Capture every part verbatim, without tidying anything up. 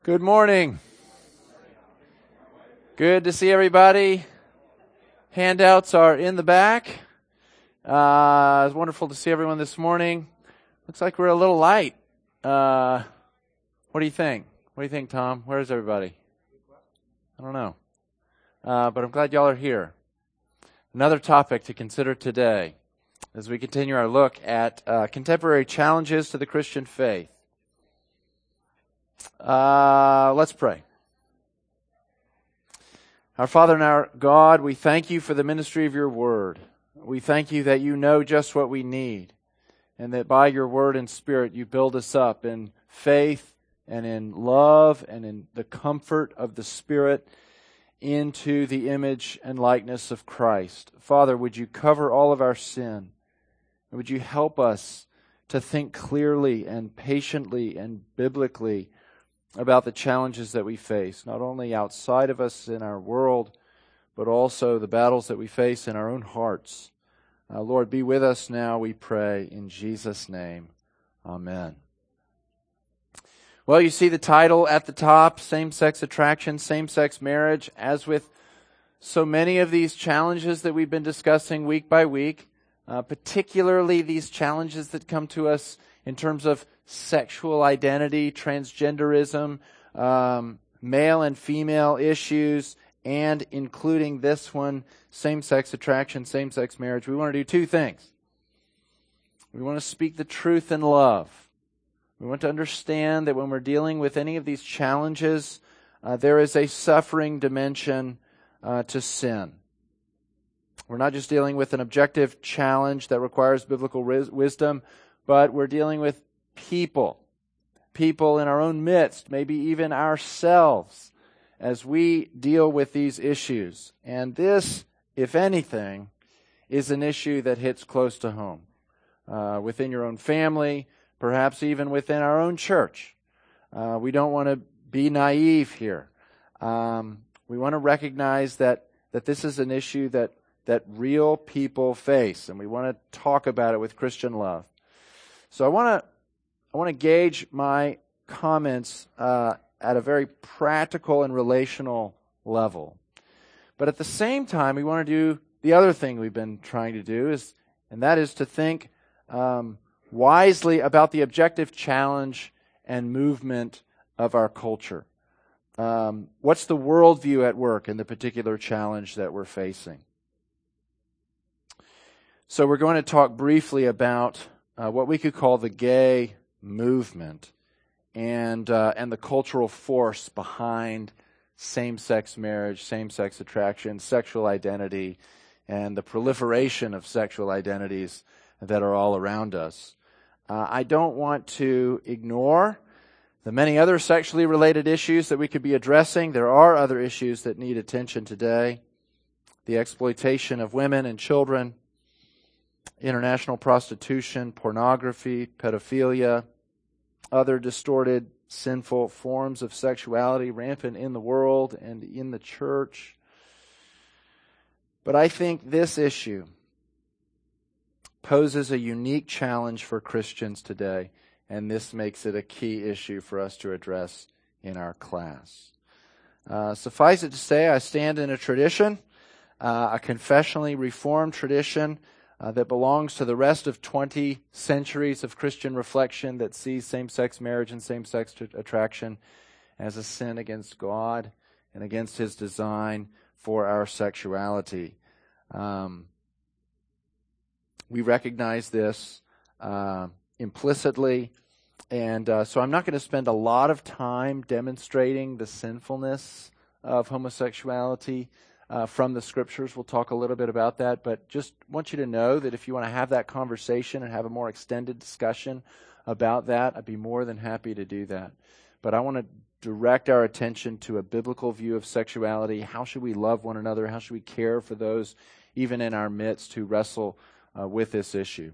Good morning. Good to see everybody. Handouts are in the back. Uh, it's wonderful to see everyone this morning. Looks like we're a little light. Uh, what do you think? What do you think, Tom? Where is everybody? I don't know. Uh, but I'm glad y'all are here. Another topic to consider today as we continue our look at uh, contemporary challenges to the Christian faith. Uh, let's pray. Our Father and our God, we thank you for the ministry of your word. We thank you that you know just what we need, and that by your word and spirit you build us up in faith and in love and in the comfort of the Spirit into the image and likeness of Christ. Father, would you cover all of our sin? Would you help us to think clearly and patiently and biblically about the challenges that we face, not only outside of us in our world, but also the battles that we face in our own hearts. Uh, Lord, be with us now, we pray, in Jesus' name. Amen. Well, you see the title at the top, Same-Sex Attraction, Same-Sex Marriage. As with so many of these challenges that we've been discussing week by week, uh, particularly these challenges that come to us in terms of sexual identity, transgenderism, um, male and female issues, and including this one, same-sex attraction, same-sex marriage. We want to do two things. We want to speak the truth in love. We want to understand that when we're dealing with any of these challenges, uh, there is a suffering dimension uh, to sin. We're not just dealing with an objective challenge that requires biblical ris- wisdom, but we're dealing with people, people in our own midst, maybe even ourselves, as we deal with these issues. And this, if anything, is an issue that hits close to home, uh, within your own family, perhaps even within our own church. Uh, we don't want to be naive here. Um, we want to recognize that, that this is an issue that, that real people face, and we want to talk about it with Christian love. So I want to I want to gauge my comments uh, at a very practical and relational level. But at the same time, we want to do the other thing we've been trying to do, is, and that is to think um, wisely about the objective challenge and movement of our culture. Um, what's the worldview at work in the particular challenge that we're facing? So we're going to talk briefly about uh, what we could call the gay movement and uh, and the cultural force behind same-sex marriage, same-sex attraction, sexual identity, and the proliferation of sexual identities that are all around us. Uh, I don't want to ignore the many other sexually related issues that we could be addressing. There are other issues that need attention today. The exploitation of women and children, international prostitution, pornography, pedophilia, other distorted, sinful forms of sexuality rampant in the world and in the church. But I think this issue poses a unique challenge for Christians today, and this makes it a key issue for us to address in our class. Uh, suffice it to say, I stand in a tradition, uh, a confessionally reformed tradition, Uh, that belongs to the rest of twenty centuries of Christian reflection that sees same-sex marriage and same-sex t- attraction as a sin against God and against His design for our sexuality. Um, we recognize this uh, implicitly, and uh, so I'm not going to spend a lot of time demonstrating the sinfulness of homosexuality Uh, from the Scriptures. We'll talk a little bit about that, but just want you to know that if you want to have that conversation and have a more extended discussion about that, I'd be more than happy to do that. But I want to direct our attention to a biblical view of sexuality. How should we love one another? How should we care for those even in our midst who wrestle uh, with this issue?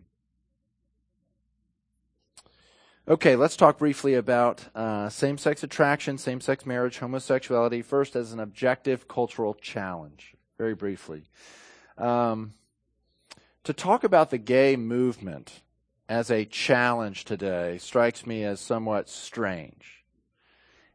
Okay, let's talk briefly about uh, same-sex attraction, same-sex marriage, homosexuality, first as an objective cultural challenge, very briefly. Um, to talk about the gay movement as a challenge today strikes me as somewhat strange.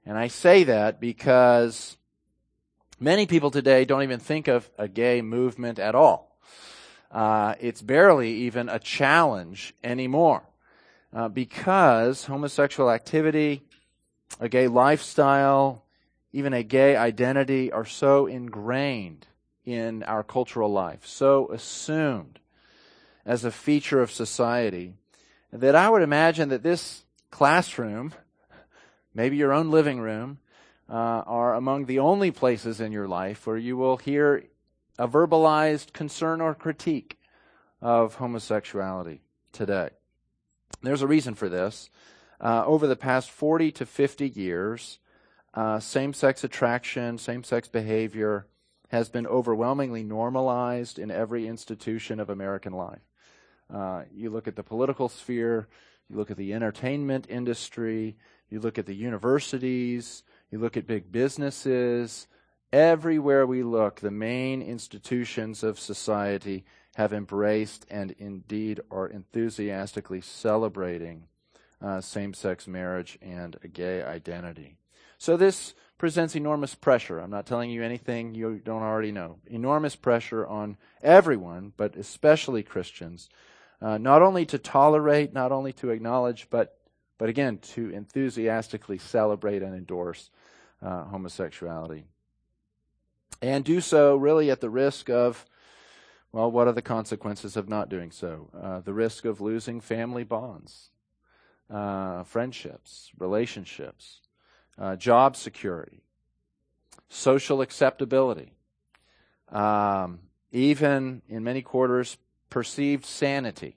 And I say that because many people today don't even think of a gay movement at all. Uh, it's barely even a challenge anymore uh, because homosexual activity, a gay lifestyle, even a gay identity are so ingrained in our cultural life, so assumed as a feature of society, that I would imagine that this classroom, maybe your own living room, uh, are among the only places in your life where you will hear a verbalized concern or critique of homosexuality today. There's a reason for this. Uh, over the past forty to fifty years, uh, same-sex attraction, same-sex behavior has been overwhelmingly normalized in every institution of American life. Uh, you look at the political sphere, you look at the entertainment industry, you look at the universities, you look at big businesses. Everywhere we look, the main institutions of society have embraced and indeed are enthusiastically celebrating uh, same-sex marriage and a gay identity. So this presents enormous pressure. I'm not telling you anything you don't already know. Enormous pressure on everyone, but especially Christians, uh, not only to tolerate, not only to acknowledge, but, but again, to enthusiastically celebrate and endorse uh, homosexuality. And do so really at the risk of, well, what are the consequences of not doing so? Uh, the risk of losing family bonds, uh, friendships, relationships, uh, job security, social acceptability, um, even in many quarters, perceived sanity.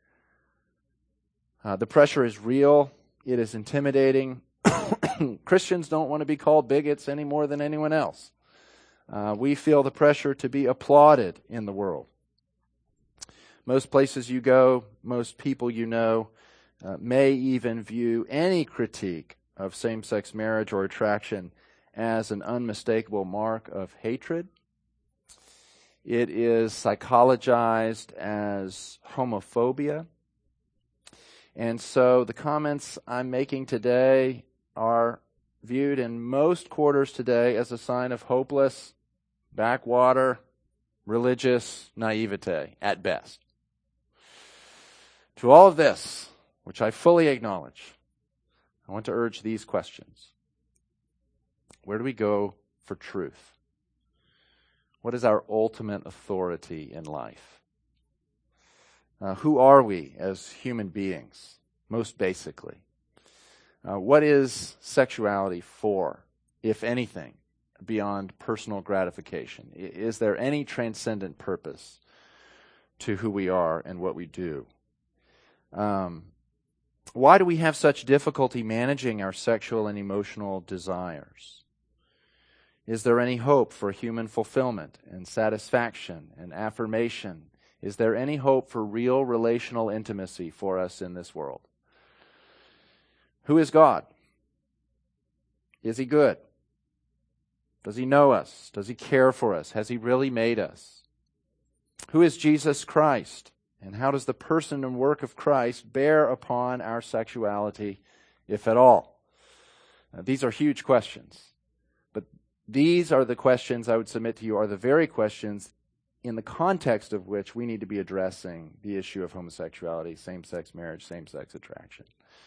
Uh, the pressure is real. It is intimidating. Christians don't want to be called bigots any more than anyone else. Uh, we feel the pressure to be applauded in the world. Most places you go, most people you know, uh, may even view any critique of same-sex marriage or attraction as an unmistakable mark of hatred. It is psychologized as homophobia. And so the comments I'm making today are viewed in most quarters today as a sign of hopeless, backwater, religious naivete at best. To all of this, which I fully acknowledge, I want to urge these questions. Where do we go for truth? What is our ultimate authority in life? Uh, who are we as human beings, most basically? Uh, what is sexuality for, if anything, beyond personal gratification? Is there any transcendent purpose to who we are and what we do? Um, why do we have such difficulty managing our sexual and emotional desires? Is there any hope for human fulfillment and satisfaction and affirmation? Is there any hope for real relational intimacy for us in this world? Who is God? Is He good? Does He know us? Does He care for us? Has He really made us? Who is Jesus Christ? And how does the person and work of Christ bear upon our sexuality, if at all? Now, these are huge questions. But these are the questions I would submit to you are the very questions in the context of which we need to be addressing the issue of homosexuality, same-sex marriage, same-sex attraction.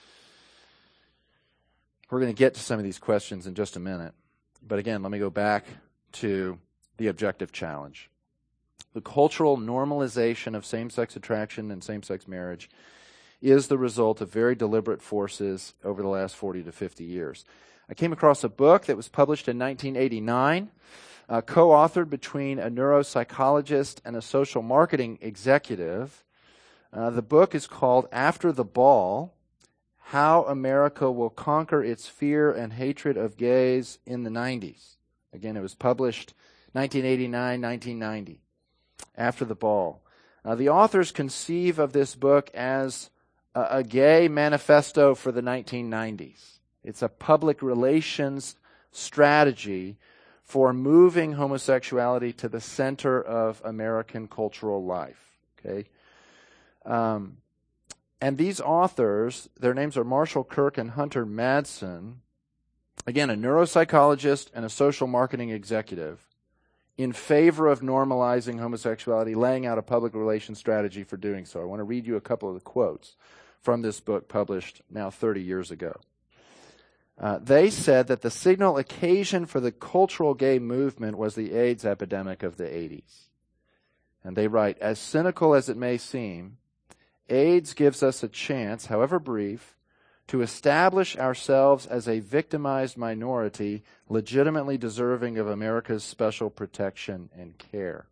We're going to get to some of these questions in just a minute. But again, let me go back to the objective challenge. The cultural normalization of same-sex attraction and same-sex marriage is the result of very deliberate forces over the last forty to fifty years. I came across a book that was published in nineteen eighty-nine, uh, co-authored between a neuropsychologist and a social marketing executive. Uh, the book is called After the Ball: How America Will Conquer Its Fear and Hatred of Gays in the nineties. Again, it was published nineteen eighty-nine, nineteen ninety. After the Ball. Uh, the authors conceive of this book as a, a gay manifesto for the nineteen nineties. It's a public relations strategy for moving homosexuality to the center of American cultural life. Okay, um, and these authors, their names are Marshall Kirk and Hunter Madsen, Again, a neuropsychologist and a social marketing executive in favor of normalizing homosexuality, laying out a public relations strategy for doing so. I want to read you a couple of the quotes from this book published now thirty years ago. Uh, they said that the signal occasion for the cultural gay movement was the AIDS epidemic of the eighties. And they write, as cynical as it may seem, AIDS gives us a chance, however brief, to establish ourselves as a victimized minority legitimately deserving of America's special protection and care.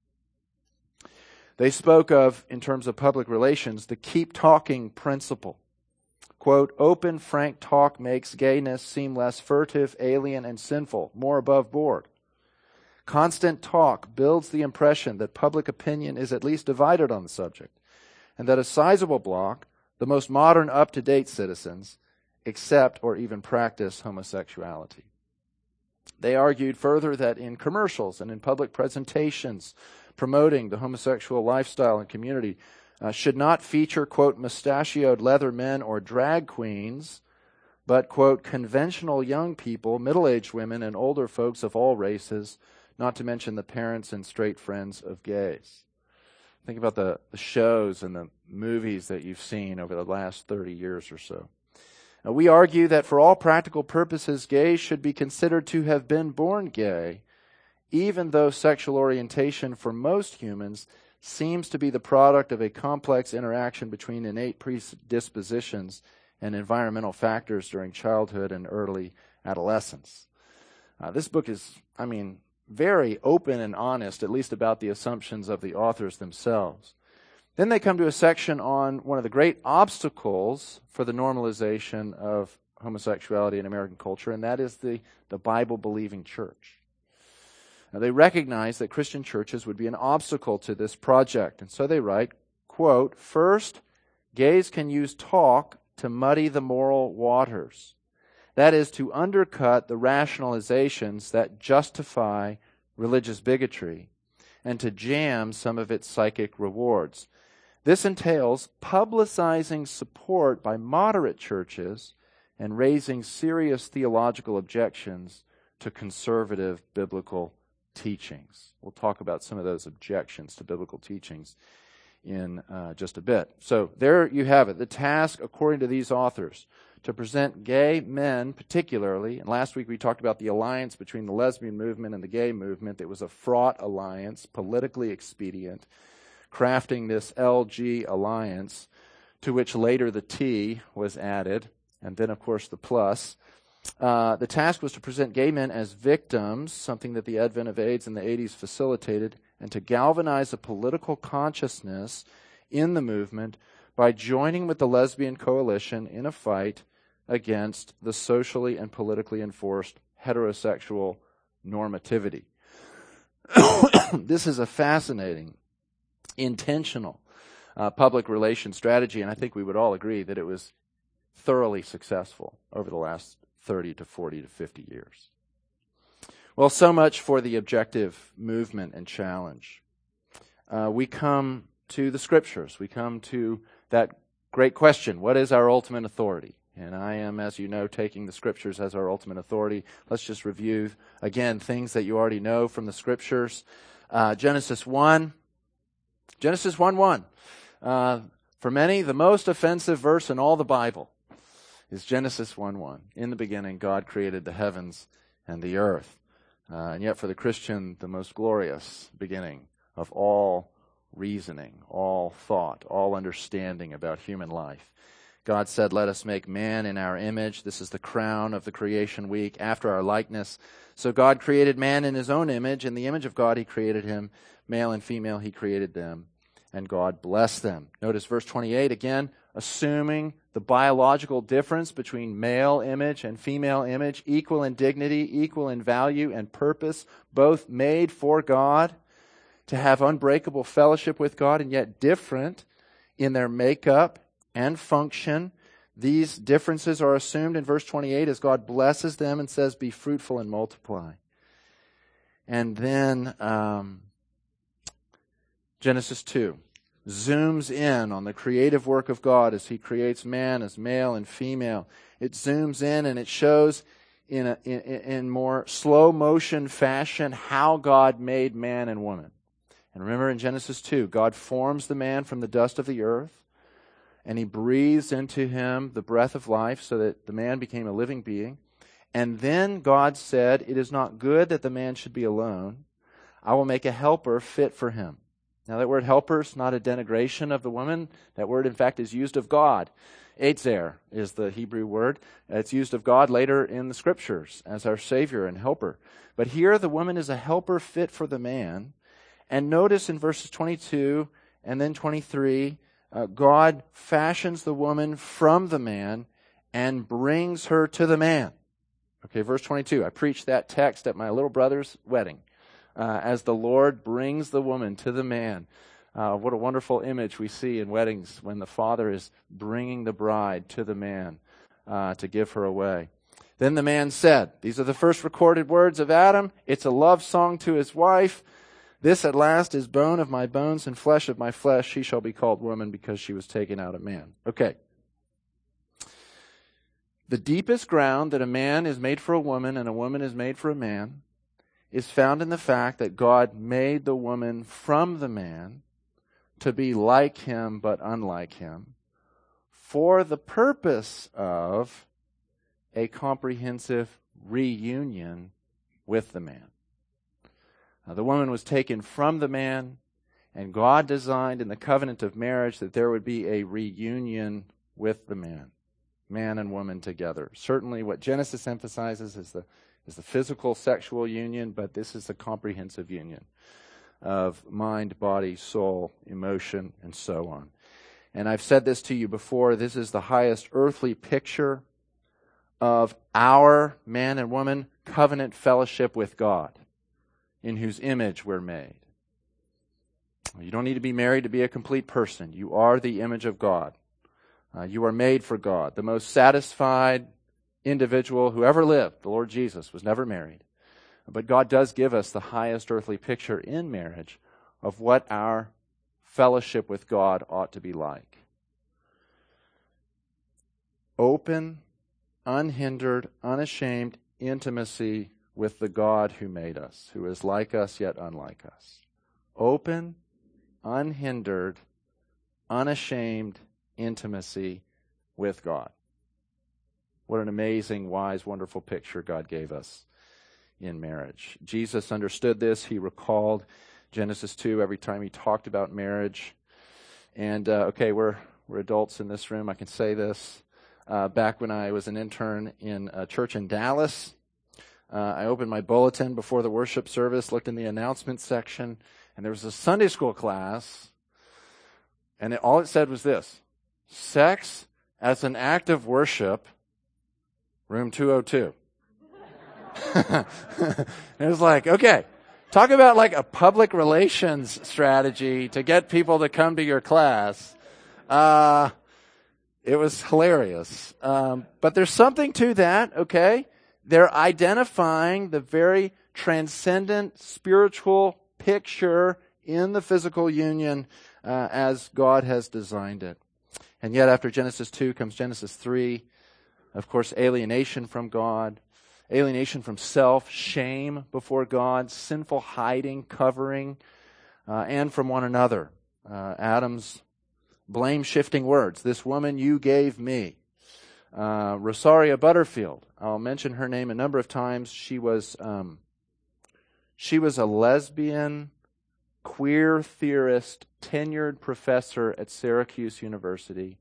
They spoke of, in terms of public relations, the keep talking principle. Quote, open, frank talk makes gayness seem less furtive, alien, and sinful, more above board. Constant talk builds the impression that public opinion is at least divided on the subject, and that a sizable block, the most modern, up-to-date citizens, accept or even practice homosexuality. They argued further that in commercials and in public presentations promoting the homosexual lifestyle and community uh, should not feature, quote, mustachioed leather men or drag queens, but, quote, conventional young people, middle-aged women, and older folks of all races, not to mention the parents and straight friends of gays. Think about the, the shows and the movies that you've seen over the last thirty years or so. Now, we argue that for all practical purposes, gays should be considered to have been born gay, even though sexual orientation for most humans seems to be the product of a complex interaction between innate predispositions and environmental factors during childhood and early adolescence. Uh, this book is, I mean, very open and honest, at least about the assumptions of the authors themselves. Then they come to a section on one of the great obstacles for the normalization of homosexuality in American culture, and that is the, the Bible-believing church. Now, they recognize that Christian churches would be an obstacle to this project, and so they write, quote, first, gays can use talk to muddy the moral waters. That is, to undercut the rationalizations that justify religious bigotry and to jam some of its psychic rewards. This entails publicizing support by moderate churches and raising serious theological objections to conservative biblical teachings. We'll talk about some of those objections to biblical teachings in uh, just a bit. So there you have it, the task, according to these authors, to present gay men particularly, and last week we talked about the alliance between the lesbian movement and the gay movement. It was a fraught alliance, politically expedient, crafting this L G alliance, to which later the T was added, and then of course the plus. Uh, the task was to present gay men as victims, something that the advent of AIDS in the eighties facilitated, and to galvanize a political consciousness in the movement by joining with the lesbian coalition in a fight against the socially and politically enforced heterosexual normativity. This is a fascinating, intentional uh, public relations strategy, and I think we would all agree that it was thoroughly successful over the last thirty to forty to fifty years. Well, so much for the objective movement and challenge. Uh, we come to the Scriptures. We come to that great question, what is our ultimate authority? And I am, as you know, taking the Scriptures as our ultimate authority. Let's just review, again, things that you already know from the Scriptures. Uh, Genesis one. Genesis one one. Uh, for many, the most offensive verse in all the Bible is Genesis one one. In the beginning, God created the heavens and the earth. Uh, and yet for the Christian, the most glorious beginning of all reasoning, all thought, all understanding about human life. God said, let us make man in our image. This is the crown of the creation week, after our likeness. So God created man in his own image. In the image of God, he created him. Male and female, he created them. And God blessed them. Notice verse twenty-eight, again, assuming the biological difference between male image and female image, equal in dignity, equal in value and purpose, both made for God, to have unbreakable fellowship with God, and yet different in their makeup and function. These differences are assumed in verse twenty-eight as God blesses them and says, be fruitful and multiply. And then um, Genesis two zooms in on the creative work of God as he creates man as male and female. It zooms in and it shows in, a, in, in more slow motion fashion how God made man and woman. And remember in Genesis two, God forms the man from the dust of the earth, and he breathes into him the breath of life so that the man became a living being. And then God said, "It is not good that the man should be alone. I will make a helper fit for him." Now that word helper is not a denigration of the woman. That word, in fact, is used of God. Eitzer is the Hebrew word. It's used of God later in the Scriptures as our Savior and helper. But here the woman is a helper fit for the man. And notice in verses twenty-two and then twenty-three, uh, God fashions the woman from the man and brings her to the man. Okay, verse twenty-two. I preached that text at my little brother's wedding. Uh, as the Lord brings the woman to the man. Uh, what a wonderful image we see in weddings when the father is bringing the bride to the man uh, to give her away. Then the man said, these are the first recorded words of Adam. It's a love song to his wife. "This at last is bone of my bones and flesh of my flesh. She shall be called woman because she was taken out of man." Okay. The deepest ground that a man is made for a woman and a woman is made for a man is found in the fact that God made the woman from the man to be like him but unlike him for the purpose of a comprehensive reunion with the man. Now, the woman was taken from the man, and God designed in the covenant of marriage that there would be a reunion with the man, man and woman together. Certainly what Genesis emphasizes is the is the physical sexual union, but this is a comprehensive union of mind, body, soul, emotion, and so on. And I've said this to you before, this is the highest earthly picture of our man and woman covenant fellowship with God, in whose image we're made. You don't need to be married to be a complete person. You are the image of God. Uh, you are made for God. The most satisfied individual who ever lived, the Lord Jesus, was never married. But God does give us the highest earthly picture in marriage of what our fellowship with God ought to be like. Open, unhindered, unashamed intimacy with the God who made us, who is like us yet unlike us. Open, unhindered, unashamed intimacy with God. What an amazing, wise, wonderful picture God gave us in marriage. Jesus understood this. He recalled Genesis two every time he talked about marriage. And, uh, okay, we're we're adults in this room. I can say this. Uh, back when I was an intern in a church in Dallas, uh, I opened my bulletin before the worship service, looked in the announcements section, and there was a Sunday school class, and it, all it said was this: sex as an act of worship, room two oh two. It was like, okay, talk about like a public relations strategy to get people to come to your class. Uh, it was hilarious. Um, but there's something to that, okay? They're identifying the very transcendent spiritual picture in the physical union uh, as God has designed it. And yet after Genesis two comes Genesis three. Of course, alienation from God, alienation from self, shame before God, sinful hiding, covering, uh, and from one another. Uh, Adam's blame-shifting words, "This woman you gave me." Uh, Rosaria Butterfield, I'll mention her name a number of times. She was um, she was a lesbian, queer theorist, tenured professor at Syracuse University.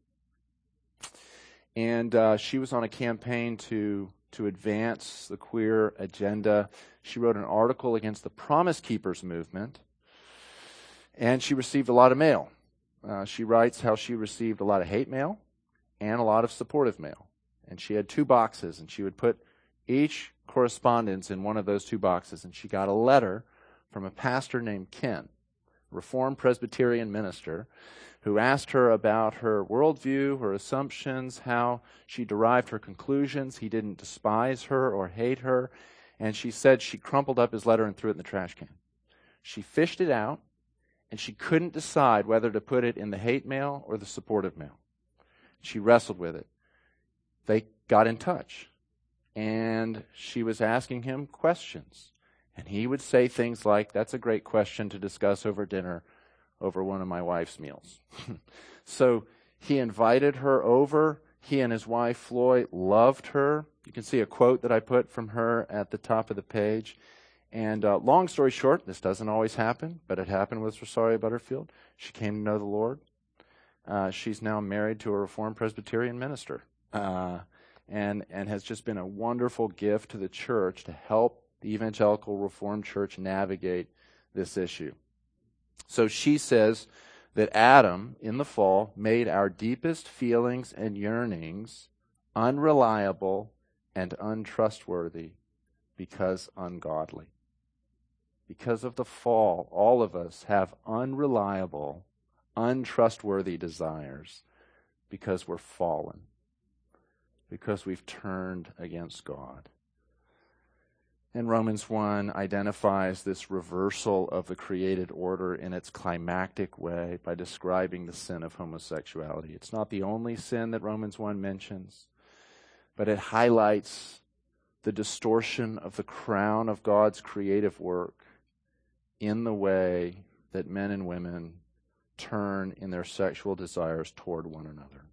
And uh, she was on a campaign to to advance the queer agenda. She wrote an article against the Promise Keepers movement, and she received a lot of mail. Uh, she writes how she received a lot of hate mail and a lot of supportive mail. And she had two boxes, and she would put each correspondence in one of those two boxes. And she got a letter from a pastor named Ken, Reformed Presbyterian minister, who asked her about her worldview, her assumptions, how she derived her conclusions. He didn't despise her or hate her. And she said she crumpled up his letter and threw it in the trash can. She fished it out, and she couldn't decide whether to put it in the hate mail or the supportive mail. She wrestled with it. They got in touch. and she was asking him questions. And he would say things like, "That's a great question to discuss over dinner, over one of my wife's meals." So he invited her over. He and his wife, Floy, loved her. You can see a quote that I put from her at the top of the page. And uh, long story short, this doesn't always happen, but it happened with Rosaria Butterfield. She came to know the Lord. Uh, she's now married to a Reformed Presbyterian minister, uh, and and has just been a wonderful gift to the church to help the Evangelical Reformed Church navigate this issue. So she says that Adam, in the fall, made our deepest feelings and yearnings unreliable and untrustworthy because ungodly. Because of the fall, all of us have unreliable, untrustworthy desires because we're fallen, because we've turned against God. And Romans one identifies this reversal of the created order in its climactic way by describing the sin of homosexuality. It's not the only sin that Romans one mentions, but it highlights the distortion of the crown of God's creative work in the way that men and women turn in their sexual desires toward one another.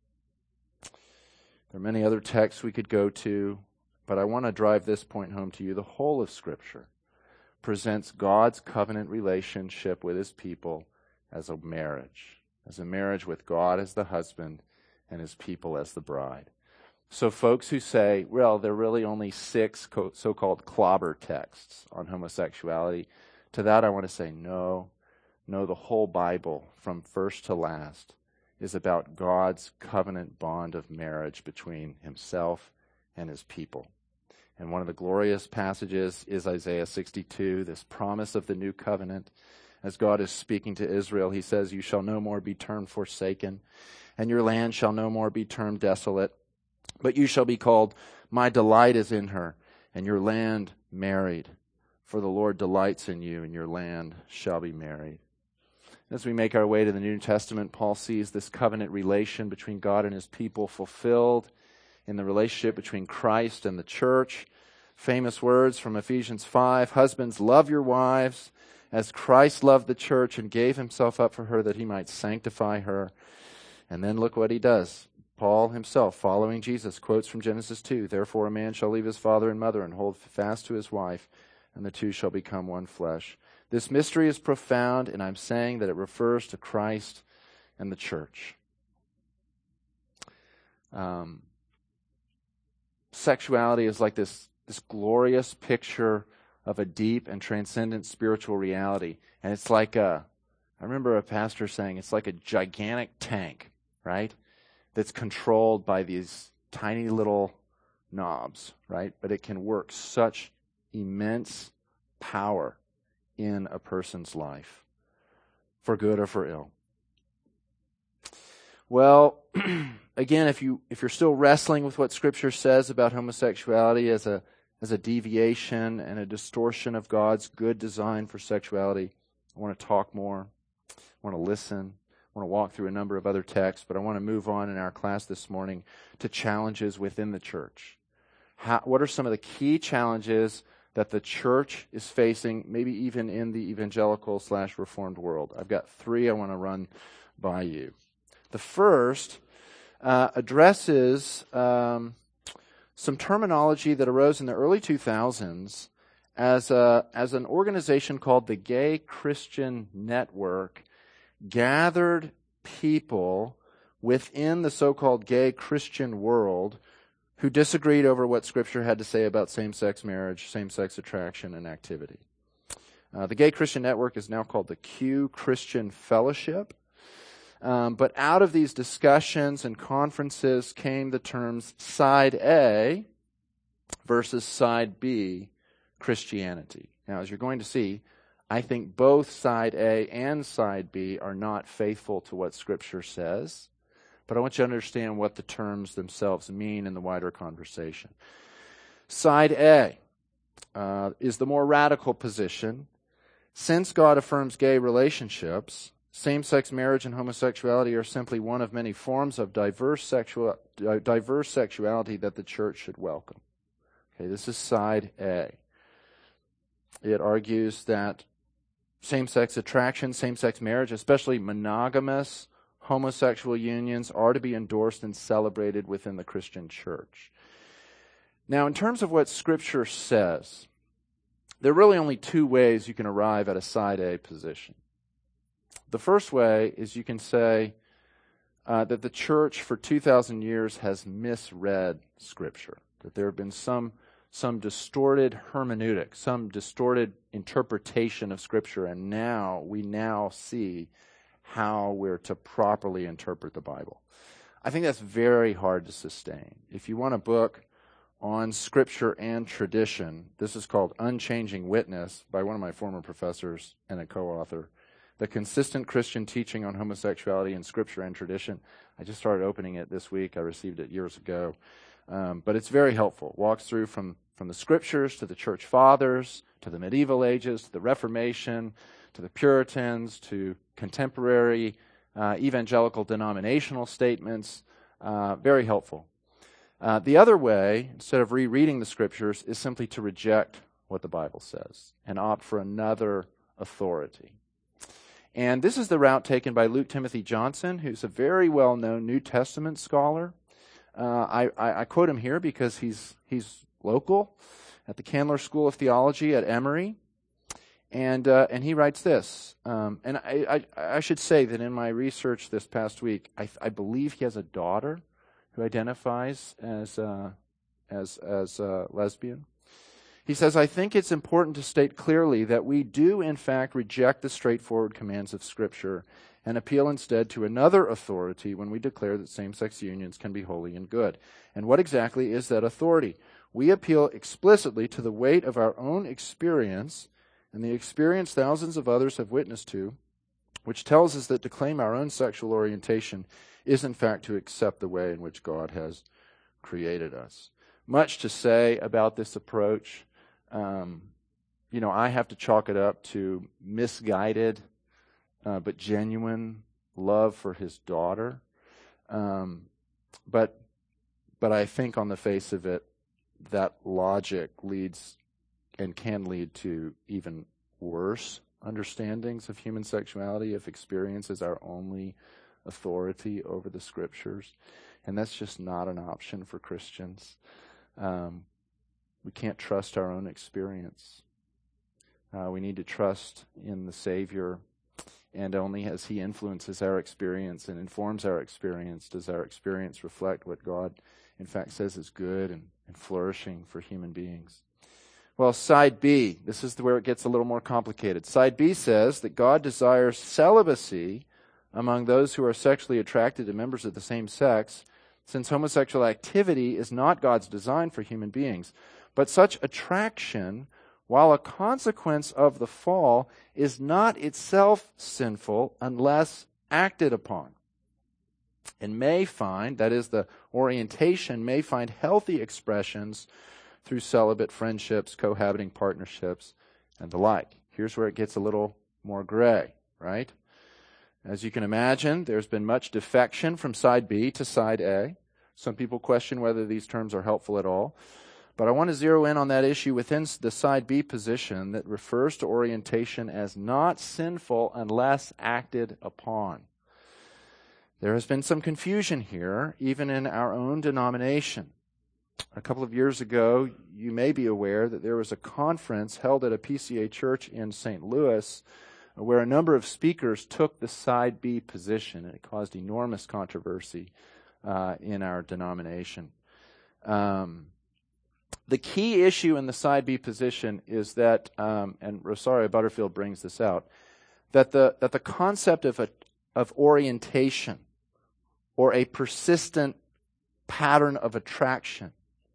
There are many other texts we could go to, but I want to drive this point home to you. The whole of Scripture presents God's covenant relationship with his people as a marriage, as a marriage with God as the husband and his people as the bride. So folks who say, well, there are really only six so-called clobber texts on homosexuality, to that I want to say, no, no, the whole Bible from first to last is about God's covenant bond of marriage between himself and his people. And one of the glorious passages is Isaiah sixty-two, this promise of the new covenant. As God is speaking to Israel, he says, "You shall no more be termed forsaken, and your land shall no more be termed desolate. But you shall be called, my delight is in her, and your land married. For the Lord delights in you, and your land shall be married." As we make our way to the New Testament, Paul sees this covenant relation between God and his people fulfilled in the relationship between Christ and the church. Famous words from Ephesians five, "Husbands, love your wives as Christ loved the church and gave himself up for her that he might sanctify her." And then look what he does. Paul himself, following Jesus, quotes from Genesis two, "Therefore a man shall leave his father and mother and hold fast to his wife, and the two shall become one flesh." This mystery is profound, and I'm saying that it refers to Christ and the church. Um, sexuality is like this, this glorious picture of a deep and transcendent spiritual reality. And it's like a, I remember a pastor saying, it's like a gigantic tank, right? That's controlled by these tiny little knobs, right? But it can work such immense power in a person's life, for good or for ill. Well, again, if you if you're still wrestling with what Scripture says about homosexuality as a as a deviation and a distortion of God's good design for sexuality, I want to talk more. I want to listen. I want to walk through a number of other texts, but I want to move on in our class this morning to challenges within the church. How, what are some of the key challenges that the church is facing, maybe even in the evangelical slash reformed world? I've got three I want to run by you. The first uh, addresses um, some terminology that arose in the early two thousands as a, as an organization called the Gay Christian Network gathered people within the so-called gay Christian world who disagreed over what Scripture had to say about same-sex marriage, same-sex attraction, and activity. Uh, the Gay Christian Network is now called the Q Christian Fellowship. Um, but out of these discussions and conferences came the terms Side A versus Side B Christianity. Now, as you're going to see, I think both Side A and Side B are not faithful to what Scripture says. But I want you to understand what the terms themselves mean in the wider conversation. Side A uh, is the more radical position. Since God affirms gay relationships, same-sex marriage and homosexuality are simply one of many forms of diverse, sexual, uh, diverse sexuality that the church should welcome. Okay, this is side A. It argues that same-sex attraction, same-sex marriage, especially monogamous homosexual unions, are to be endorsed and celebrated within the Christian church. Now, in terms of what Scripture says, there are really only two ways you can arrive at a side A position. The first way is you can say uh, that the church for two thousand years has misread Scripture, that there have been some some distorted hermeneutic, some distorted interpretation of Scripture, and now we now see how we're to properly interpret the Bible. I think that's very hard to sustain. If you want a book on Scripture and tradition, this is called Unchanging Witness by one of my former professors and a co-author. The Consistent Christian Teaching on Homosexuality in Scripture and Tradition. I just started opening it this week. I received it years ago. Um, but it's very helpful. Walks through from, from the Scriptures to the Church Fathers, to the medieval ages, to the Reformation, to the Puritans, to contemporary uh, evangelical denominational statements. Uh, very helpful. Uh, the other way, instead of rereading the Scriptures, is simply to reject what the Bible says and opt for another authority. And this is the route taken by Luke Timothy Johnson, who's a very well-known New Testament scholar. Uh, I, I, I quote him here because he's he's local at the Candler School of Theology at Emory. And uh, and he writes this. Um, and I, I, I should say that in my research this past week, I, I believe he has a daughter who identifies as uh, as as uh, lesbian. He says, I think it's important to state clearly that we do in fact reject the straightforward commands of Scripture and appeal instead to another authority when we declare that same-sex unions can be holy and good. And what exactly is that authority? We appeal explicitly to the weight of our own experience and the experience thousands of others have witnessed to, which tells us that to claim our own sexual orientation is in fact to accept the way in which God has created us. Much to say about this approach. Um, you know, I have to chalk it up to misguided uh, but genuine love for his daughter. Um, but but I think on the face of it, that logic leads and can lead to even worse understandings of human sexuality if experience is our only authority over the Scriptures. And that's just not an option for Christians. Um, we can't trust our own experience. Uh, we need to trust in the Savior, and only as He influences our experience and informs our experience does our experience reflect what God, in fact, says is good and, and flourishing for human beings. Well, side B, this is where it gets a little more complicated. Side B says that God desires celibacy among those who are sexually attracted to members of the same sex, since homosexual activity is not God's design for human beings. But such attraction, while a consequence of the fall, is not itself sinful unless acted upon, and may find, that is, the orientation may find healthy expressions through celibate friendships, cohabiting partnerships, and the like. Here's where it gets a little more gray, right? As you can imagine, there's been much defection from side B to side A. Some people question whether these terms are helpful at all. But I want to zero in on that issue within the side B position that refers to orientation as not sinful unless acted upon. There has been some confusion here, even in our own denomination. A couple of years ago, you may be aware that there was a conference held at a P C A church in Saint Louis where a number of speakers took the side B position, and it caused enormous controversy uh, in our denomination. Um, the key issue in the side B position is that, um, and Rosario Butterfield brings this out, that the that the concept of a, of orientation or a persistent pattern of attraction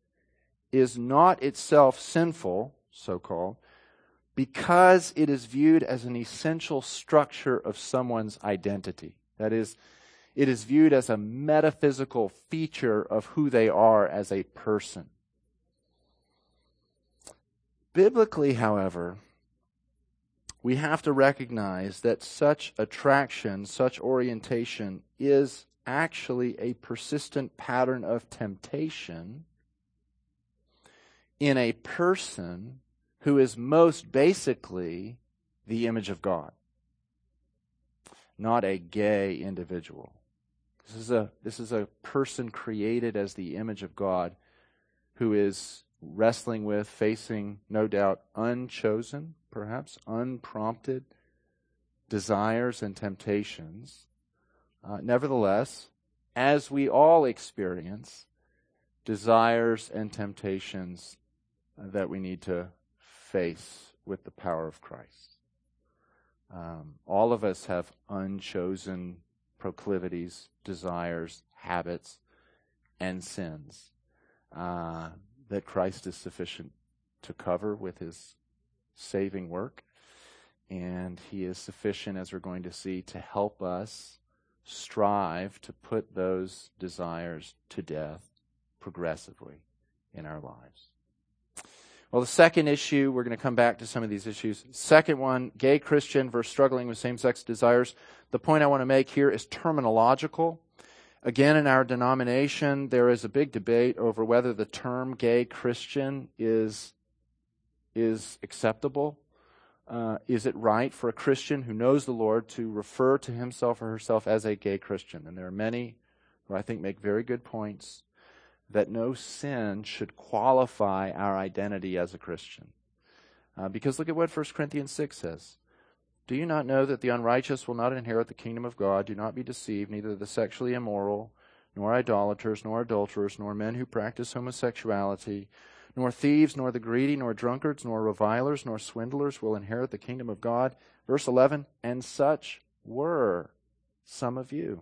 is not itself sinful, so-called, because it is viewed as an essential structure of someone's identity. That is, it is viewed as a metaphysical feature of who they are as a person. Biblically, however, we have to recognize that such attraction, such orientation, is actually a persistent pattern of temptation in a person who is most basically the image of God, not a gay individual. This is a, this is a person created as the image of God who is wrestling with, facing, no doubt, unchosen, perhaps unprompted desires and temptations. Uh, nevertheless, as we all experience, desires and temptations that we need to face with the power of Christ. Um, all of us have unchosen proclivities, desires, habits, and sins uh, that Christ is sufficient to cover with his saving work. And he is sufficient, as we're going to see, to help us strive to put those desires to death progressively in our lives. Well, the second issue, we're going to come back to some of these issues. Second one, gay Christian versus struggling with same-sex desires. The point I want to make here is terminological. Again, in our denomination, there is a big debate over whether the term gay Christian is, is acceptable. Uh, is it right for a Christian who knows the Lord to refer to himself or herself as a gay Christian? And there are many who I think make very good points that no sin should qualify our identity as a Christian. Uh, because look at what First Corinthians six says. Do you not know that the unrighteous will not inherit the kingdom of God? Do not be deceived, neither the sexually immoral, nor idolaters, nor adulterers, nor men who practice homosexuality, nor thieves, nor the greedy, nor drunkards, nor revilers, nor swindlers will inherit the kingdom of God. Verse eleven, and such were some of you.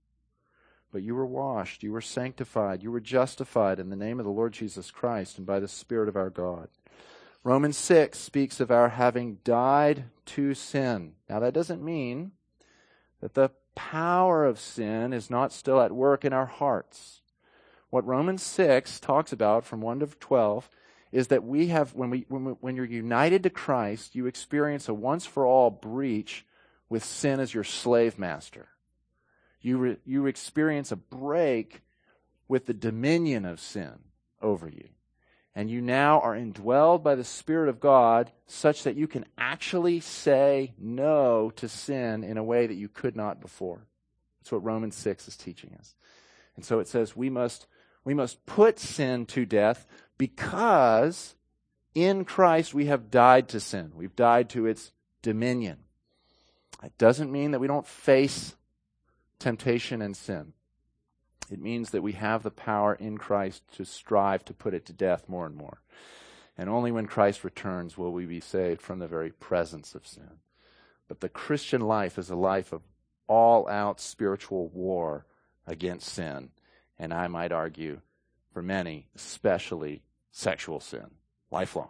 But you were washed, you were sanctified, you were justified in the name of the Lord Jesus Christ and by the Spirit of our God. Romans six speaks of our having died to sin. Now that doesn't mean that the power of sin is not still at work in our hearts. What Romans six talks about from one to twelve is that we have, when we, when we, when you're united to Christ, you experience a once for all breach with sin as your slave master. You re, you experience a break with the dominion of sin over you. And you now are indwelled by the Spirit of God such that you can actually say no to sin in a way that you could not before. That's what Romans six is teaching us. And so it says we must we must put sin to death because in Christ we have died to sin. We've died to its dominion. It doesn't mean that we don't face temptation and sin. It means that we have the power in Christ to strive to put it to death more and more. And only when Christ returns will we be saved from the very presence of sin. But the Christian life is a life of all-out spiritual war against sin. And I might argue, for many, especially sexual sin, lifelong.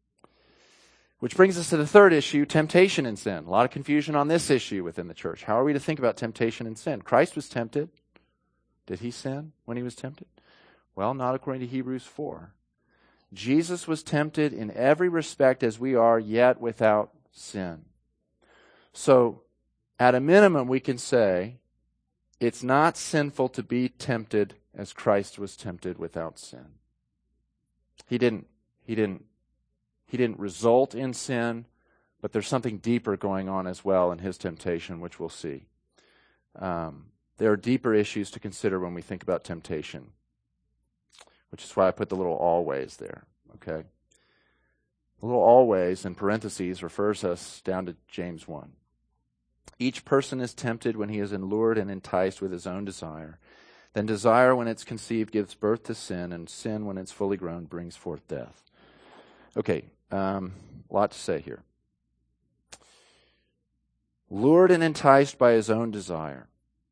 Which brings us to the third issue, temptation and sin. A lot of confusion on this issue within the church. How are we to think about temptation and sin? Christ was tempted. Did he sin when he was tempted? Well, not according to Hebrews four. Jesus was tempted in every respect as we are, yet without sin. So, at a minimum, we can say it's not sinful to be tempted as Christ was tempted without sin. He didn't, he didn't, he didn't result in sin, but there's something deeper going on as well in his temptation, which we'll see. Um, There are deeper issues to consider when we think about temptation, which is why I put the little always there, okay? The little always in parentheses refers us down to James one. Each person is tempted when he is lured and enticed with his own desire. Then desire, when it's conceived, gives birth to sin, and sin, when it's fully grown, brings forth death. Okay, um, a lot to say here. Lured and enticed by his own desire.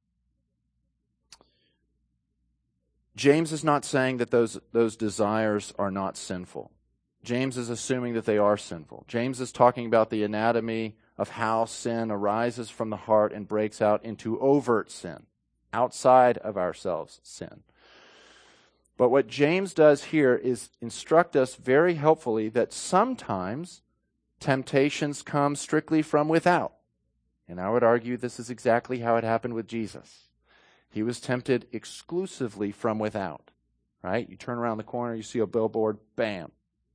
James is not saying that those, those desires are not sinful. James is assuming that they are sinful. James is talking about the anatomy of how sin arises from the heart and breaks out into overt sin, outside of ourselves sin. But what James does here is instruct us very helpfully that sometimes temptations come strictly from without. And I would argue this is exactly how it happened with Jesus. He was tempted exclusively from without, right? You turn around the corner, you see a billboard, bam,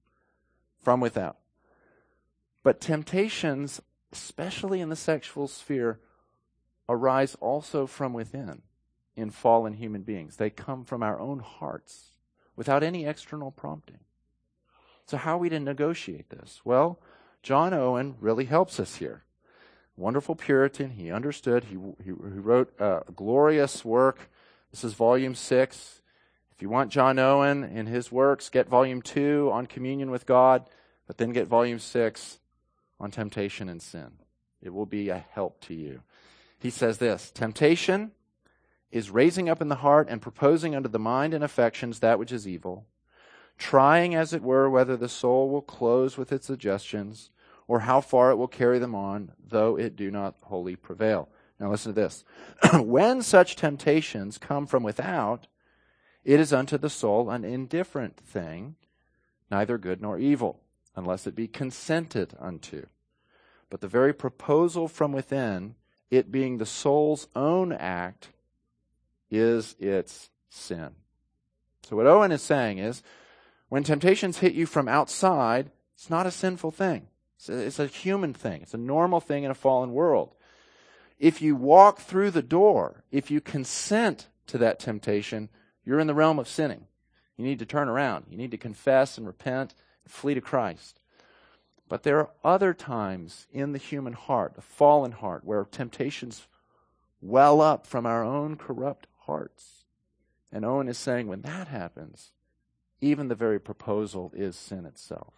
from without. But temptations, especially in the sexual sphere, arise also from within in fallen human beings. They come from our own hearts without any external prompting. So how are we to negotiate this? Well, John Owen really helps us here. Wonderful Puritan. He understood. He, he, he wrote a glorious work. This is volume six. If you want John Owen and his works, get volume two on communion with God, but then get volume six on temptation and sin. It will be a help to you. He says this: temptation is raising up in the heart and proposing unto the mind and affections that which is evil, trying, as it were, whether the soul will close with its suggestions, or how far it will carry them on, though it do not wholly prevail. Now listen to this. When such temptations come from without, it is unto the soul an indifferent thing, neither good nor evil, unless it be consented unto. But the very proposal from within, it being the soul's own act, is its sin. So what Owen is saying is, when temptations hit you from outside, it's not a sinful thing. It's a, it's a human thing. It's a normal thing in a fallen world. If you walk through the door, if you consent to that temptation, you're in the realm of sinning. You need to turn around. You need to confess and repent and flee to Christ. But there are other times in the human heart, the fallen heart, where temptations well up from our own corrupt hearts. And Owen is saying when that happens, even the very proposal is sin itself.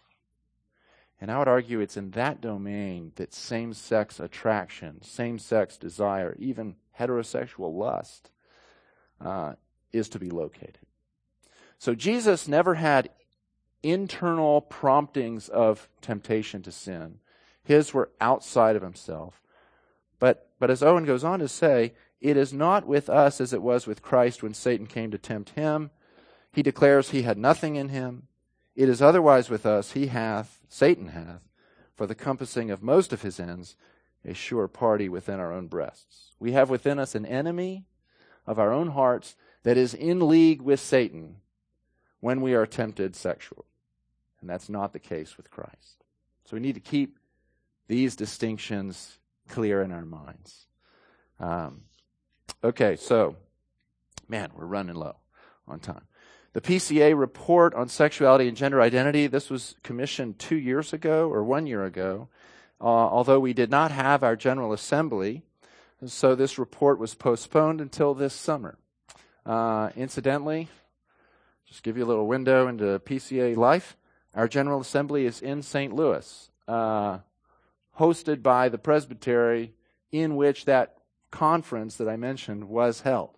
And I would argue it's in that domain that same-sex attraction, same-sex desire, even heterosexual lust uh, is to be located. So Jesus never had internal promptings of temptation to sin. His were outside of himself. But, but as Owen goes on to say, it is not with us as it was with Christ when Satan came to tempt him. He declares he had nothing in him. It is otherwise with us. He hath, Satan hath, for the compassing of most of his ends, a sure party within our own breasts. We have within us an enemy of our own hearts that is in league with Satan when we are tempted sexually. And that's not the case with Christ. So we need to keep these distinctions clear in our minds. Um, okay, so, man, we're running low on time. The P C A report on sexuality and gender identity, this was commissioned two years ago or one year ago, uh, although we did not have our General Assembly, so this report was postponed until this summer. Uh, incidentally, just give you a little window into P C A life. Our General Assembly is in Saint Louis, uh, hosted by the Presbytery in which that conference that I mentioned was held.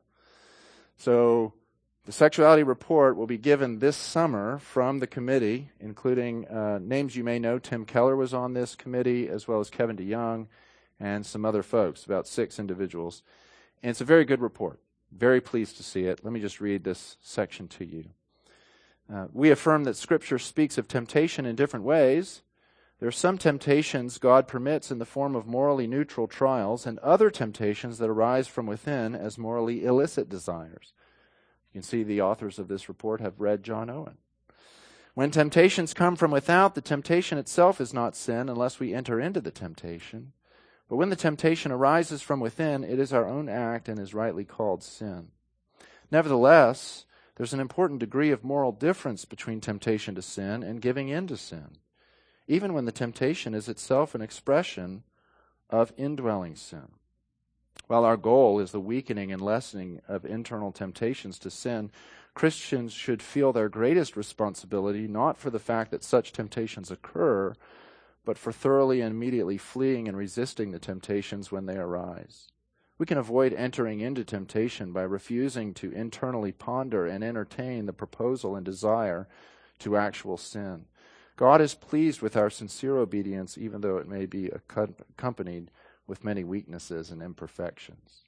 So the sexuality report will be given this summer from the committee, including uh, names you may know. Tim Keller was on this committee, as well as Kevin DeYoung and some other folks, about six individuals. And it's a very good report. Very pleased to see it. Let me just read this section to you. Uh, we affirm that Scripture speaks of temptation in different ways. There are some temptations God permits in the form of morally neutral trials, and other temptations that arise from within as morally illicit desires. You can see the authors of this report have read John Owen. When temptations come from without, the temptation itself is not sin unless we enter into the temptation. But when the temptation arises from within, it is our own act and is rightly called sin. Nevertheless, there's an important degree of moral difference between temptation to sin and giving in to sin, even when the temptation is itself an expression of indwelling sin. While our goal is the weakening and lessening of internal temptations to sin, Christians should feel their greatest responsibility not for the fact that such temptations occur, but for thoroughly and immediately fleeing and resisting the temptations when they arise. We can avoid entering into temptation by refusing to internally ponder and entertain the proposal and desire to actual sin. God is pleased with our sincere obedience, even though it may be accompanied with many weaknesses and imperfections.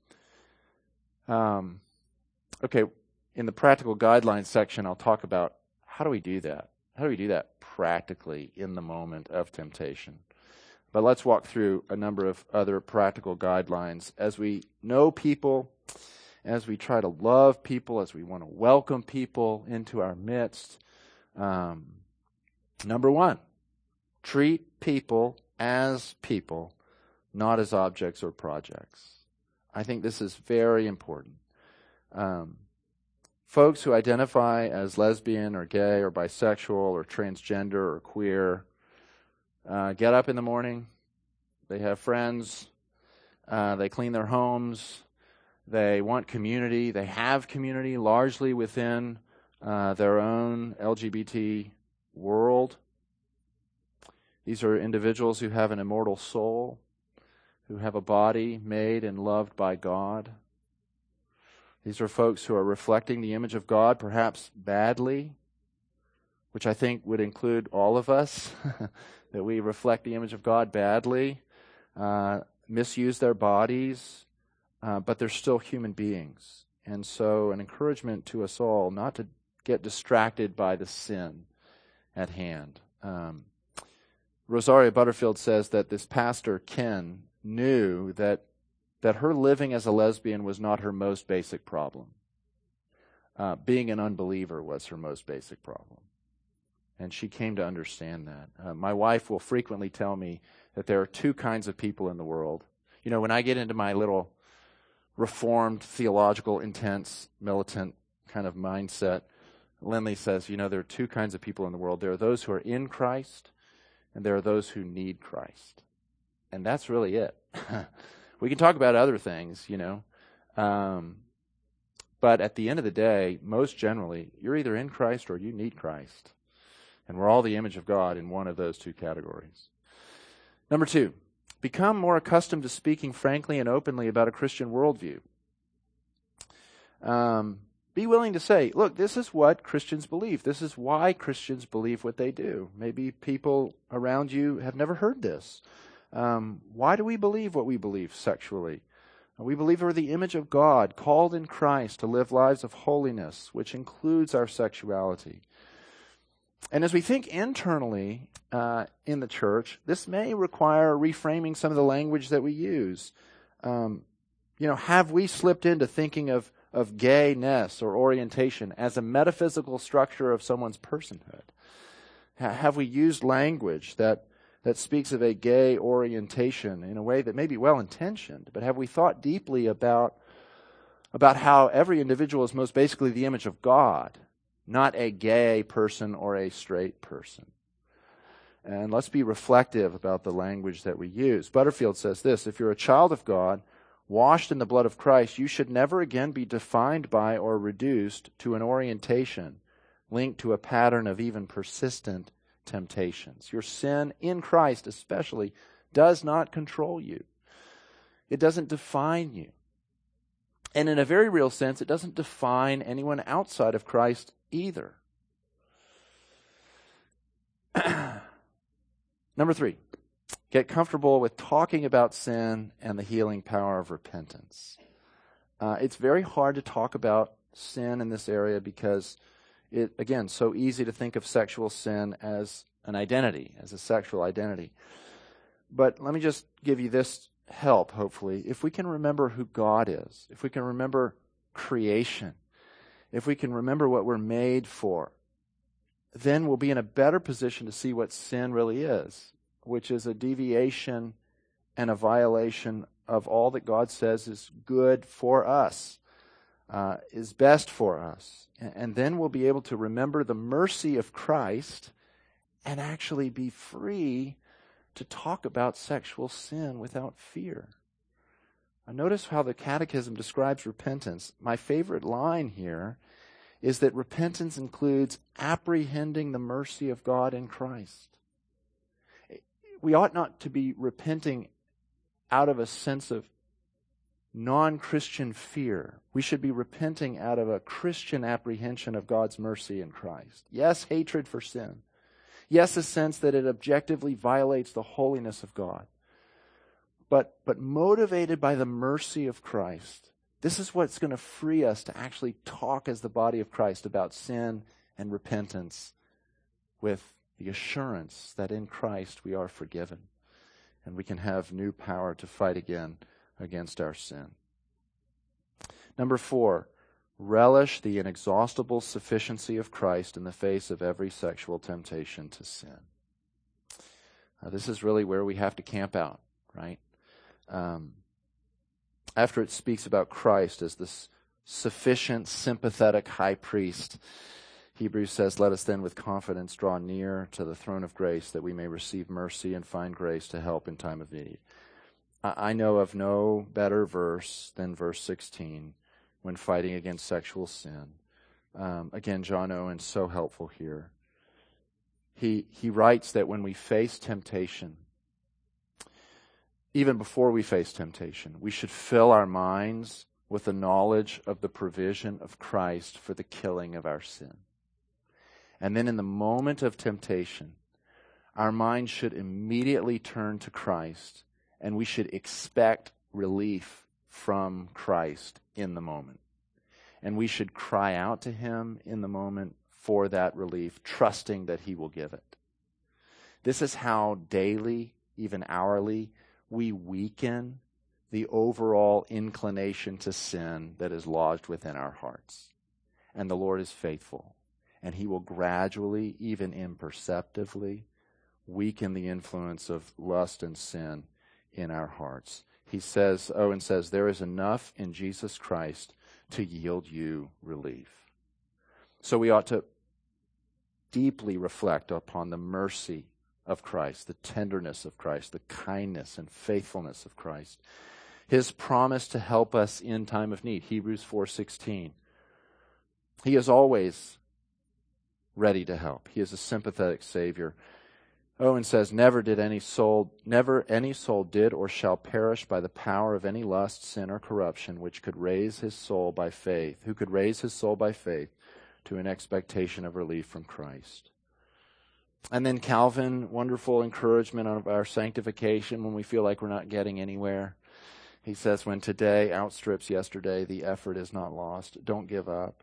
Um, okay, in the practical guidelines section, I'll talk about how do we do that? How do we do that practically in the moment of temptation? But let's walk through a number of other practical guidelines as we know people, as we try to love people, as we want to welcome people into our midst. Um, Number one, treat people as people, not as objects or projects. I think this is very important. Um, folks who identify as lesbian or gay or bisexual or transgender or queer uh, get up in the morning, they have friends, uh, they clean their homes, they want community, they have community largely within uh, their own L G B T world. These are individuals who have an immortal soul, who have a body made and loved by God. These are folks who are reflecting the image of God, perhaps badly, which I think would include all of us, that we reflect the image of God badly, uh, misuse their bodies, uh, but they're still human beings. And so an encouragement to us all not to get distracted by the sin at hand. Um, Rosaria Butterfield says that this pastor, Ken, knew that that her living as a lesbian was not her most basic problem. Uh, being an unbeliever was her most basic problem. And she came to understand that. Uh, my wife will frequently tell me that there are two kinds of people in the world. You know, when I get into my little reformed, theological, intense, militant kind of mindset, Lindley says, you know, there are two kinds of people in the world. There are those who are in Christ, and there are those who need Christ. And that's really it. We can talk about other things, you know. Um, but at the end of the day, most generally, you're either in Christ or you need Christ. And we're all the image of God in one of those two categories. Number two, become more accustomed to speaking frankly and openly about a Christian worldview. Um, be willing to say, look, this is what Christians believe. This is why Christians believe what they do. Maybe people around you have never heard this. Um, why do we believe what we believe sexually? We believe we're the image of God, called in Christ to live lives of holiness, which includes our sexuality. And as we think internally uh, in the church, this may require reframing some of the language that we use. Um, you know, have we slipped into thinking of, of gayness or orientation as a metaphysical structure of someone's personhood? Ha- have we used language that that speaks of a gay orientation in a way that may be well-intentioned, but have we thought deeply about, about how every individual is most basically the image of God, not a gay person or a straight person? And let's be reflective about the language that we use. Butterfield says this, if you're a child of God, washed in the blood of Christ, you should never again be defined by or reduced to an orientation linked to a pattern of even persistent temptations. Your sin in Christ especially does not control you. It doesn't define you. And in a very real sense, it doesn't define anyone outside of Christ either. Number three, get comfortable with talking about sin and the healing power of repentance. Uh, it's very hard to talk about sin in this area because it, again, so easy to think of sexual sin as an identity, as a sexual identity. But let me just give you this help, hopefully. If we can remember who God is, if we can remember creation, if we can remember what we're made for, then we'll be in a better position to see what sin really is, which is a deviation and a violation of all that God says is good for us. Uh, is best for us. And, and then we'll be able to remember the mercy of Christ and actually be free to talk about sexual sin without fear. Now notice how the Catechism describes repentance. My favorite line here is that repentance includes apprehending the mercy of God in Christ. We ought not to be repenting out of a sense of non-Christian fear. We should be repenting out of a Christian apprehension of God's mercy in Christ. Yes, hatred for sin. Yes, a sense that it objectively violates the holiness of God. But, but motivated by the mercy of Christ, this is what's going to free us to actually talk as the body of Christ about sin and repentance with the assurance that in Christ we are forgiven and we can have new power to fight again against our sin. Number four, relish the inexhaustible sufficiency of Christ in the face of every sexual temptation to sin. Uh, this is really where we have to camp out, right? Um, after it speaks about Christ as this sufficient, sympathetic high priest, Hebrews says, let us then with confidence draw near to the throne of grace that we may receive mercy and find grace to help in time of need. I, I know of no better verse than verse sixteen when fighting against sexual sin. Um, again, John Owen, so helpful here. He, he writes that when we face temptation, even before we face temptation, we should fill our minds with the knowledge of the provision of Christ for the killing of our sin. And then in the moment of temptation, our mind should immediately turn to Christ, and we should expect relief from Christ in the moment. And we should cry out to him in the moment for that relief, trusting that he will give it. This is how daily, even hourly, we weaken the overall inclination to sin that is lodged within our hearts. And the Lord is faithful. And he will gradually, even imperceptibly, weaken the influence of lust and sin in our hearts. He says, Owen says, there is enough in Jesus Christ to yield you relief. So we ought to deeply reflect upon the mercy of Christ, the tenderness of Christ, the kindness and faithfulness of Christ. His promise to help us in time of need, Hebrews four sixteen. He is always ready to help. He is a sympathetic Savior. Owen says, never did any soul, never any soul did or shall perish by the power of any lust, sin, or corruption, which could raise his soul by faith, who could raise his soul by faith to an expectation of relief from Christ. And then Calvin, wonderful encouragement of our sanctification when we feel like we're not getting anywhere. He says, when today outstrips yesterday, the effort is not lost. Don't give up.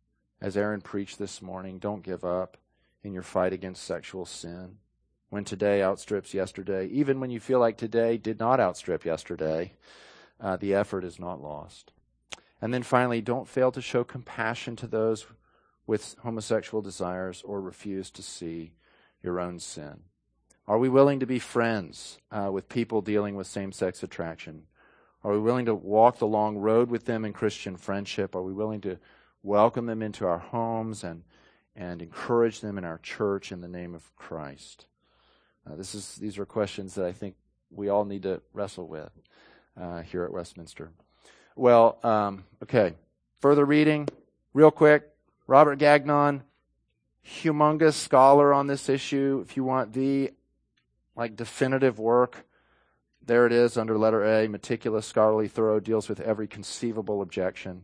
As Aaron preached this morning, don't give up in your fight against sexual sin. When today outstrips yesterday, even when you feel like today did not outstrip yesterday, uh, the effort is not lost. And then finally, don't fail to show compassion to those with homosexual desires or refuse to see your own sin. Are we willing to be friends uh, with people dealing with same-sex attraction? Are we willing to walk the long road with them in Christian friendship? Are we willing to welcome them into our homes and, and encourage them in our church in the name of Christ? Uh, this is these are questions that I think we all need to wrestle with uh, here at Westminster. Well, um, okay. Further reading, real quick. Robert Gagnon, humongous scholar on this issue. If you want the like definitive work, there it is under letter A. Meticulous, scholarly, thorough, deals with every conceivable objection.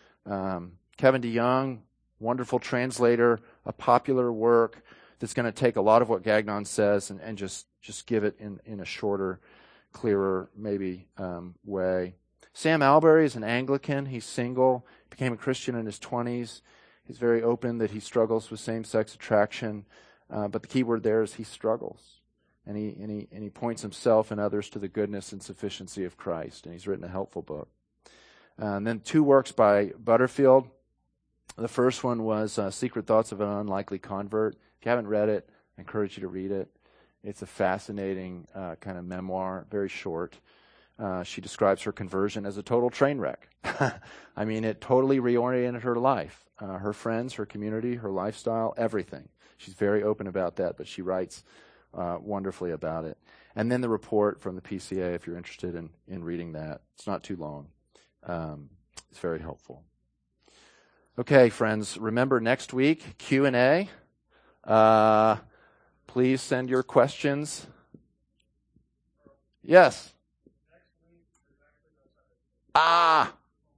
Um, Kevin DeYoung, wonderful translator, a popular work that's going to take a lot of what Gagnon says and, and just, just give it in, in a shorter, clearer, maybe um, way. Sam Albury is an Anglican. He's single, became a Christian in his twenties. He's very open that he struggles with same-sex attraction, uh, but the key word there is he struggles. And he, and, he, and he points himself and others to the goodness and sufficiency of Christ, and he's written a helpful book. Uh, and then two works by Butterfield. The first one was uh, Secret Thoughts of an Unlikely Convert. If you haven't read it, I encourage you to read it. It's a fascinating uh, kind of memoir, very short. Uh, she describes her conversion as a total train wreck. I mean, it totally reoriented her life, uh, her friends, her community, her lifestyle, everything. She's very open about that, but she writes uh, wonderfully about it. And then the report from the P C A, if you're interested in, in reading that. It's not too long. Um, it's very helpful. Okay, friends, remember next week, Q and A. Uh, please send your questions. Yes. Ah,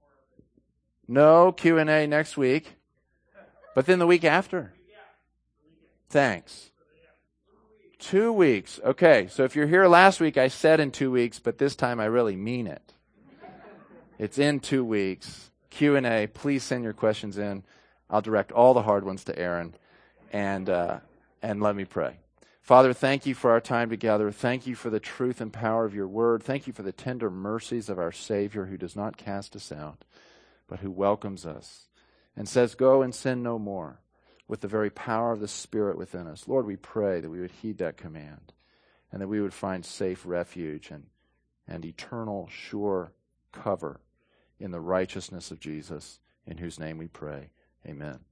no Q and A next week, but then the week after. Thanks. Two weeks. Okay, so if you're here last week, I said in two weeks, but this time I really mean it. It's in two weeks. Q and A, please send your questions in. I'll direct all the hard ones to Aaron, and uh, and let me pray. Father, thank you for our time together. Thank you for the truth and power of your word. Thank you for the tender mercies of our Savior who does not cast us out, but who welcomes us and says, go and sin no more, with the very power of the Spirit within us. Lord, we pray that we would heed that command and that we would find safe refuge and, and eternal, sure cover in the righteousness of Jesus, in whose name we pray. Amen.